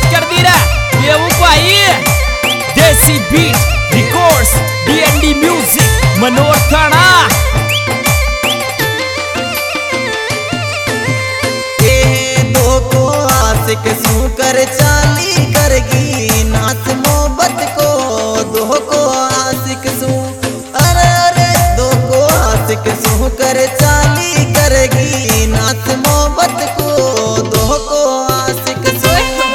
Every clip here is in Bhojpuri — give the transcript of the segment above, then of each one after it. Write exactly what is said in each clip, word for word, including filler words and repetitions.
कर दी रे ये वो भाई देसी बीट रिकॉर्ड्स डीएनडी म्यूजिक मनोर थाना। ए दो को आशिक सू कर चाली करगी नाच मोहब्बत को दो को आशिक सू अरे अरे दो को आशिक सू कर चाली करगी नाच मोहब्बत को दो को आशिक सू।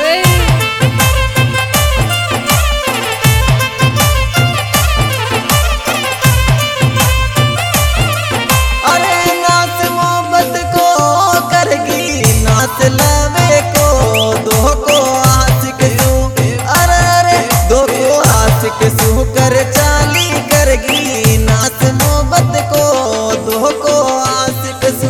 अरे नाच मोहब्बत को करगी नाच लवे को दो को आशिक सू अरे अरे दो को आशिक सू कर चाली करगी नाच मोहब्बत को दो को आशिक सू।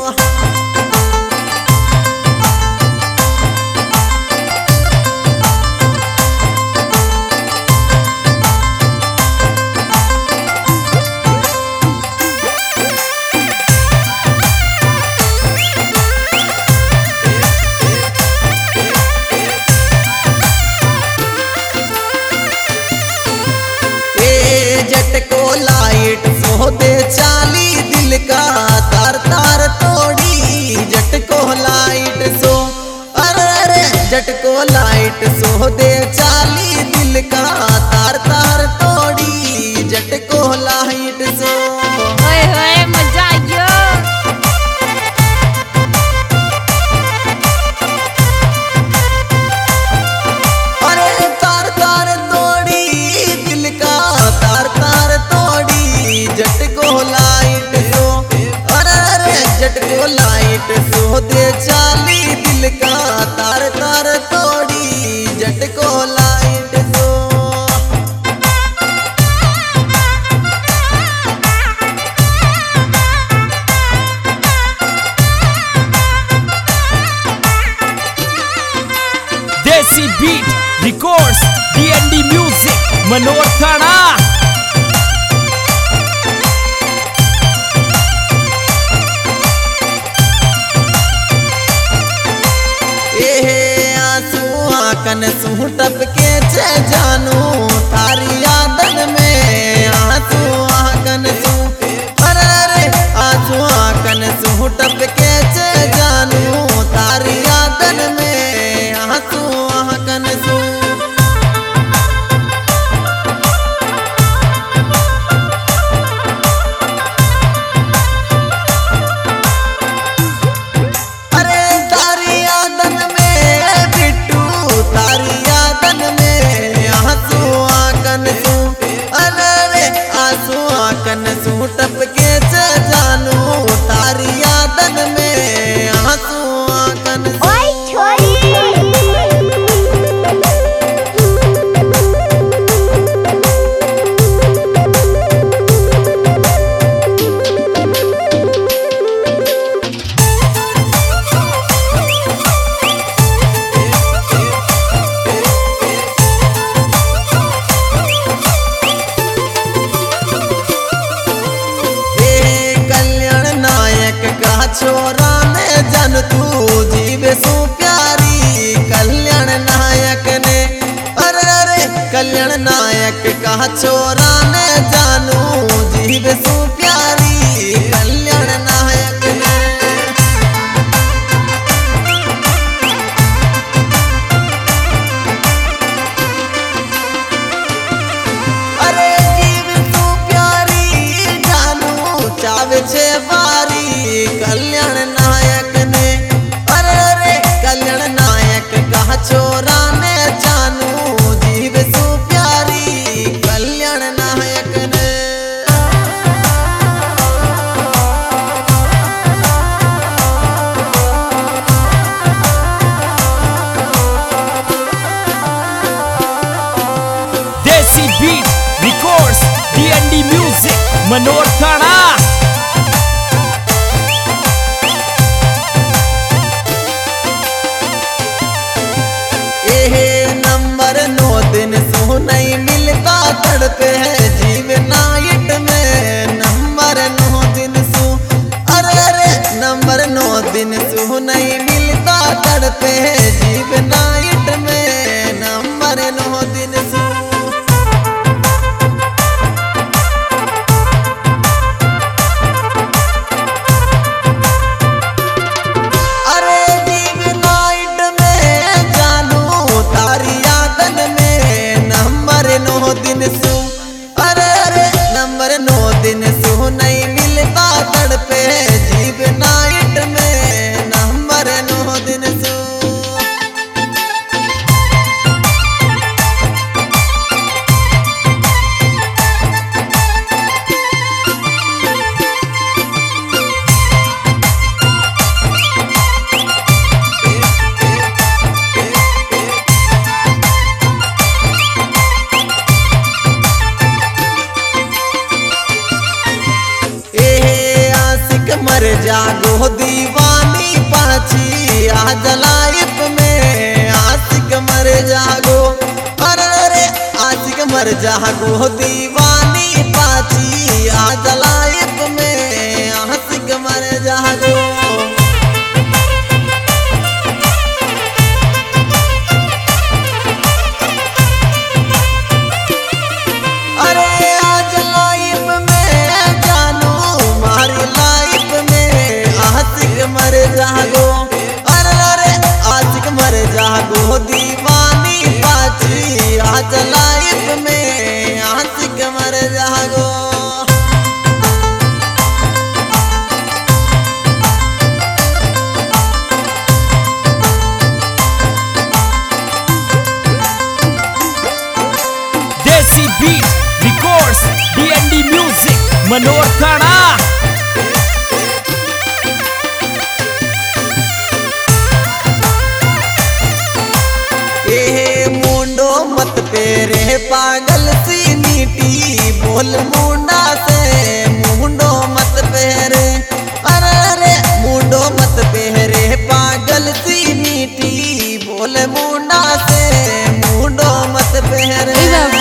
जट को लाइट सो दे चाली दिल का तार तार तोड़ी जट को लाइट सो अरे अरे जट को लाइट सो दे चाली दिल का तार तार तोड़ी जट को लाइट सो। ओए ओए मजा आयो अरे तार तार तोड़ी दिल का तार तार तोड़ी जट को लाइट सो अरे अरे जट को लाइट सो दे चाली दिल का तार तार तोड़ी जट को लाइट सो। देसी बीट रिकॉर्ड्स डीएनडी म्यूजिक मनोर थाना। आंकन सू टपके चे जानू थारी यादन में आंसू आंकन सू अरे अरे आंसू आंकन सू टपके चे जानू थारी यादन में आंसू आंकन सू। अरे तारी यादन में बिट्टू तारी यादन में आंसू आंकन सू अरे अरे आंसू आंकन सू टपके चे जानू तारी यादन में आंसू आंकन सू। ओए छोरी छोरा ने जन तू जीवे सू प्यारी कल्याण नायक ने अरे अरे कल्याण नायक का छोरा ने जानू जीवे सू प्यारी कल्याण नायक ने। अरे जीव सू प्यारी जानू चावे छे बारी कल्याण नायक ने अरे अरे कल्याण नायक का छोरा ने जानू जीव सू प्यारी कल्याण नायक ने। देसी बीट रिकॉर्ड्स डीएनडी म्यूजिक मनोर थाना। नंबर नौ दिन सो नहीं मिलता तड़पे है जीव नाइट में नंबर नौ दिन सो अरे अरे नंबर नौ दिन सो नहीं मिलता तड़पे है जीव नाइट में जागो दीवानी पाची आज लाइफ में आशिक मर जागो अरे अरे आशिक मर जागो दीवानी पाची आज लाइफ में आशिक मर जागो मर जागो अरे अरे आशिक मर जागो दीवानी पाची आज लाइफ में आशिक मर जागो Desi beat records DND music Manohar थाना। मत पेरे पागल सी मीठी बोल मुंडा से मुंडो मत पेरे अरे अरे मुंडो मत पेरे पागल सी मीठी बोल मुंडा से मुंडो मत पेरे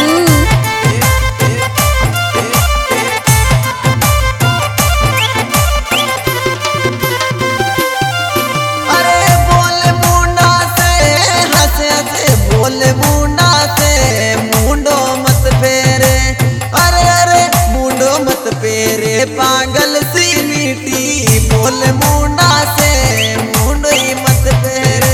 अरे बोल मुंडा से हंसे हंसे बोल मुंडा मुंडो मत फेरे अरे अरे मुंडो मत फेरे पागल सी मीठी बोल मुंडा से मुंडो ही मत फेरे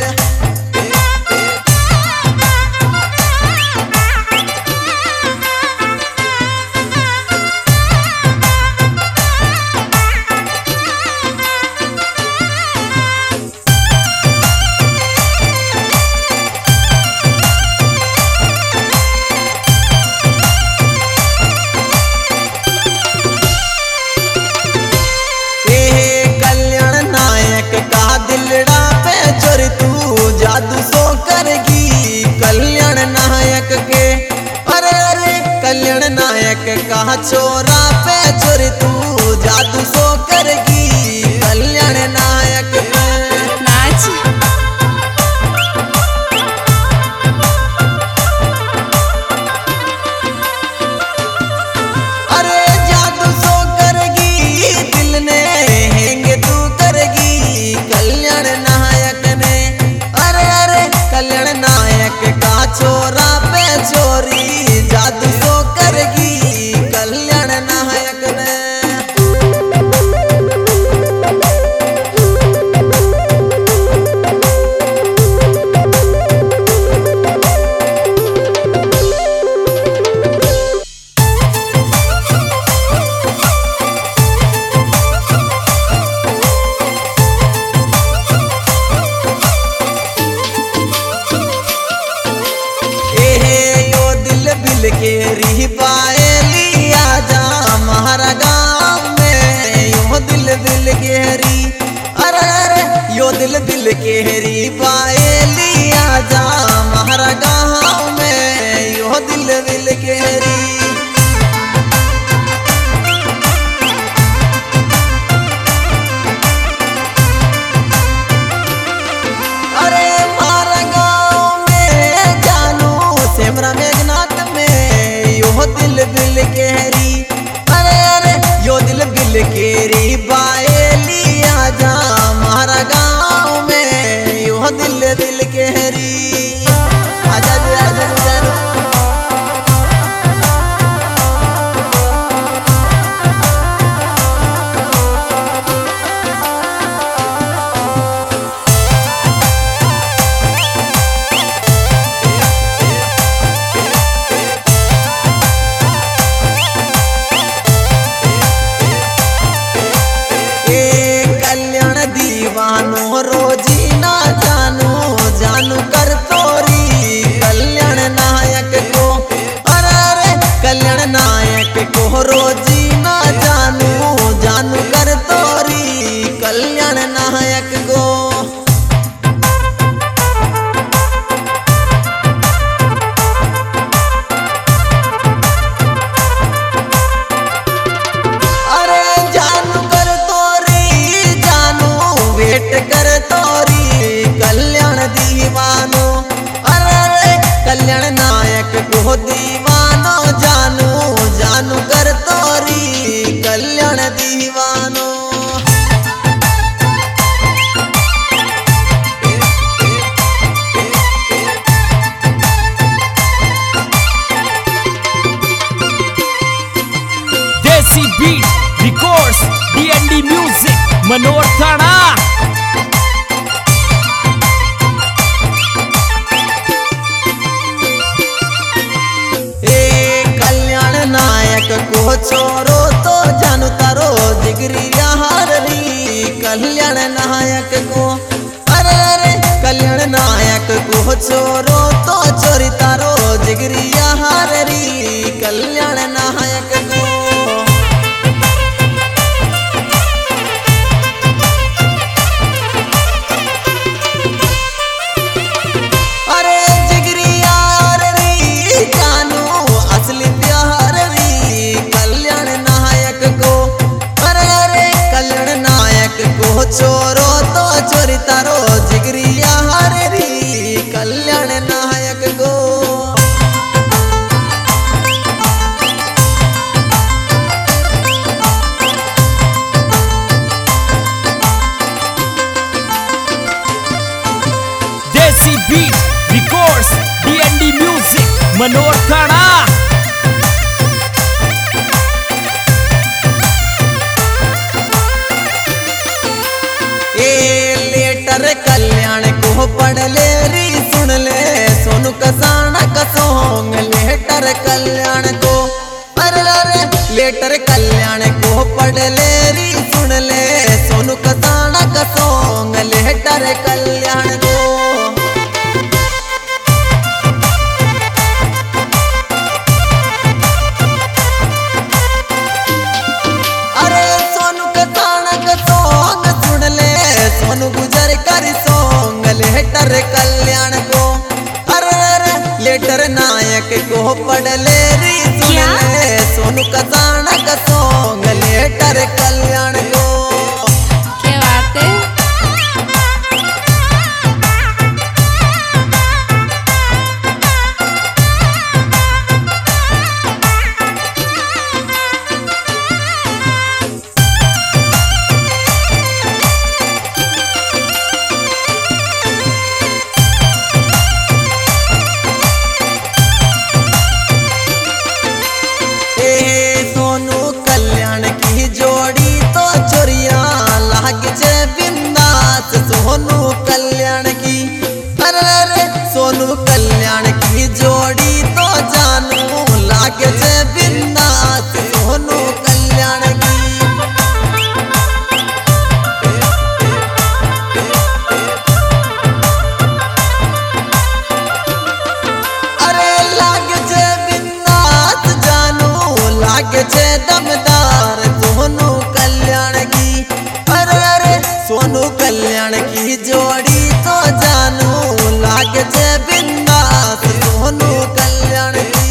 दिलड़ा पे चोर तू जादू सो करेगी कल्याण नायक के अरे अरे कल्याण नायक का छोरा पे चोर तू जादू सो करेगी कल्याण नायक नाच अरे जादू सो करेगी दिल ने हेंगे तू करेगी कल्याण नायक ने अरे अरे कल्याण नायक का छोरा पे चोरी जादू सो करेगी कल्याण नायक ने के री पाएली आजा हमारा गाँव में यो दिल दिल गेरी अरे अरे यो दिल दिल गेरी पाएली आजा हमारा गाँव में यो दिल दिल गेरी अरे हमारा गाँव में जानू सेमरा मेघनाथ यो दिल दिल केरी अरे अरे यो दिल दिल केरी बाएली आजा हमारा गाँव में यो दिल दिल केरी आजा आजा आजा रोजी ना जानू जानू कर तोर कल्याण नायक को दीवानो जानू जानू कर तोरी कल्याण दीवानो। देसी बीट रिकॉर्ड्स डीएनडी म्यूजिक मनोर थाना। को छोरो तो जानू तारो जिगरी यार री कल्याण नायक को। अरे अरे कल्याण नायक को छोरो तो चोरी तारो जिगरी यार री कल्याण नायक को। अरे जिगरी यार री जानू असली प्यार री कल्याण नायक को। अरे अरे कल्याण नायक को चोरो तो चोरी तारो जिगरी यार री कल्याण नायक को। देसी बीट रिकॉर्ड्स डीएनडी म्यूजिक मनोर थाना। कल्याण को पढ़ ले री सुन ले सोनू कसाना का सॉन्ग लेटर कल्याण को। अरे अरे लेटर कल्याण को पढ़ ले री सुन ले सोनू कसाना का सॉन्ग लेटर कल्याण को। अरे सोनू कसाना का सॉन्ग सुन ले सोनू गुजर कर सॉन्ग लेटर कल्याण को। अरे अरे लेटर नायक को पढ़ ले री सुन ले सोनू कसाना का सॉन्ग लेटर कल्याण को। क्या बात है। सोनू कल्याण की जोड़ी तो चोरिया लागे जे बिंदास सोनू कल्याण की। अरे अरे सोनू कल्याण की जोड़ी तो जानू लागे जे बिंदास सोनू कल्याण की। अरे लागे जे बिंदास जानू लागे जे दमदार सोनू कल्याण की। अरे अरे सोनू कल्याण की जोड़ी तो जानू लागे जे बिंदास सोनू कल्याण की।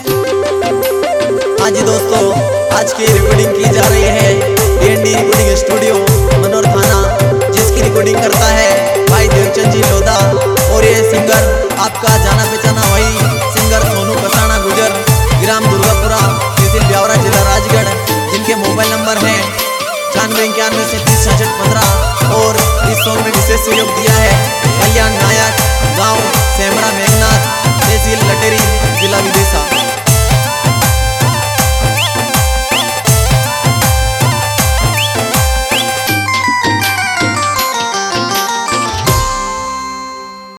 हाँ जी दोस्तों, आज की रिकॉर्डिंग की जा रही है डीएनडी रिकॉर्डिंग स्टूडियो मनोर थाना, जिसकी रिकॉर्डिंग करता है भाई देवचंद जी लोधा। और ये सिंगर आपका जाना पहचाना वही सिंगर सोनू कसाना गुजर, ग्राम दुर्गापुरा, तहसील ब्यावरा, जिला राजगढ़, जिनके मोबाइल नंबर है छियानवे इक्यानवे सैंतीस छठ पंद्रह। और इस सॉन्ग में विशेष सहयोग दिया है